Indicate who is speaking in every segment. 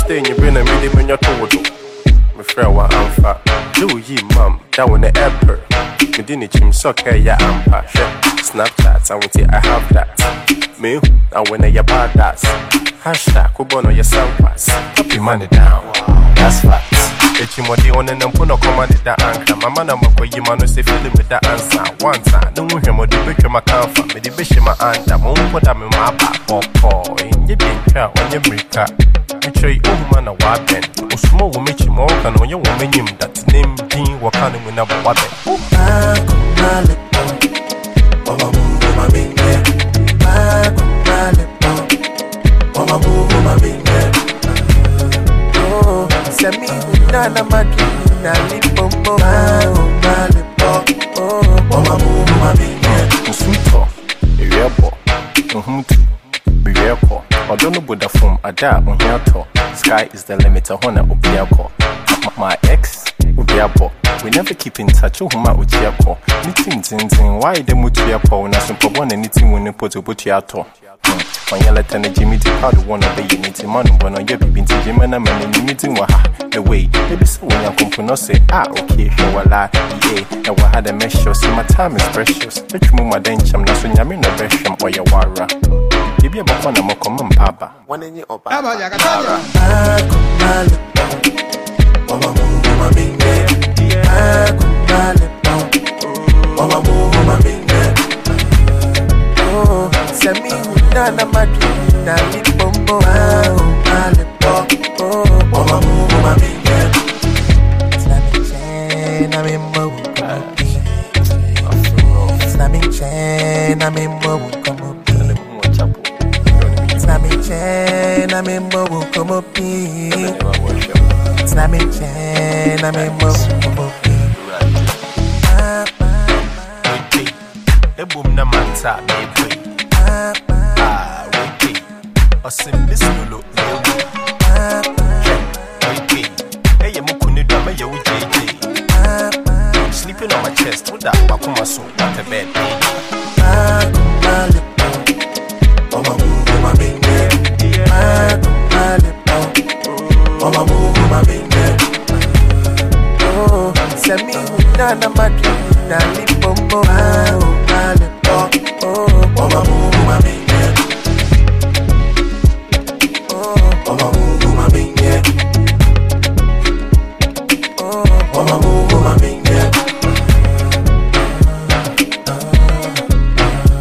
Speaker 1: day in your brain and really when you're told. My friend, what I'm fat. Do ye, mum, down the airport. Me didn't chim soccer, ya ampa. Snapchat, I want it, I have that. Me, I when I bad that. Hashtag, Kubono, your sound pass. Pop your money down. That's facts. Echimodi on and puno command that anchor. My man, I'm a Yimano say feeling with that answer. One time, don't hear more the bitch my comfort. Me the bitch my aunt, I'm on put them in my back. Oh, in your big car, on your brick car. Me show you man a weapon. O small will make you more than on your woman him that name being what kind of win up a weapon.
Speaker 2: Send me Nana Makina Lipopo,
Speaker 1: Suto, a rebel, Humtu, be real. I don't know what the form I die on your top. Sky is the limit of honor of vehicle. My ex, Ubiabo. We never keep in touch. Who might with your call? Knitting Zinzin, why the Mutiapo, and some one anything when you put a Butiato. When you let Jimmy to how to one of the unity money when on your been to Jim and I'm in the meeting. The way, maybe so when you come to say, okay, show a lie, yeah, and what had a measure. See, my time is precious. Which move my dencham, not when you're in a besham or your wara. Maybe about one of my common papa. One in your papa.
Speaker 2: Send me Nana Makina Lipopo, Slamming chain, I'm in Mobu. Slamming chain, I'm in Mobu. Slamming chain, I'm in Mobu. Slamming chain, I'm in Mobu.
Speaker 1: The boom na manta me pray. Wait. Osim this no wait. Hey, you mukuni do me you JJ. Sleeping on my chest with that wakuma so what a bed.
Speaker 2: Send me Nana Makina Lipopo,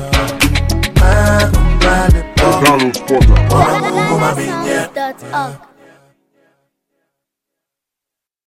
Speaker 3: Carlos Porter.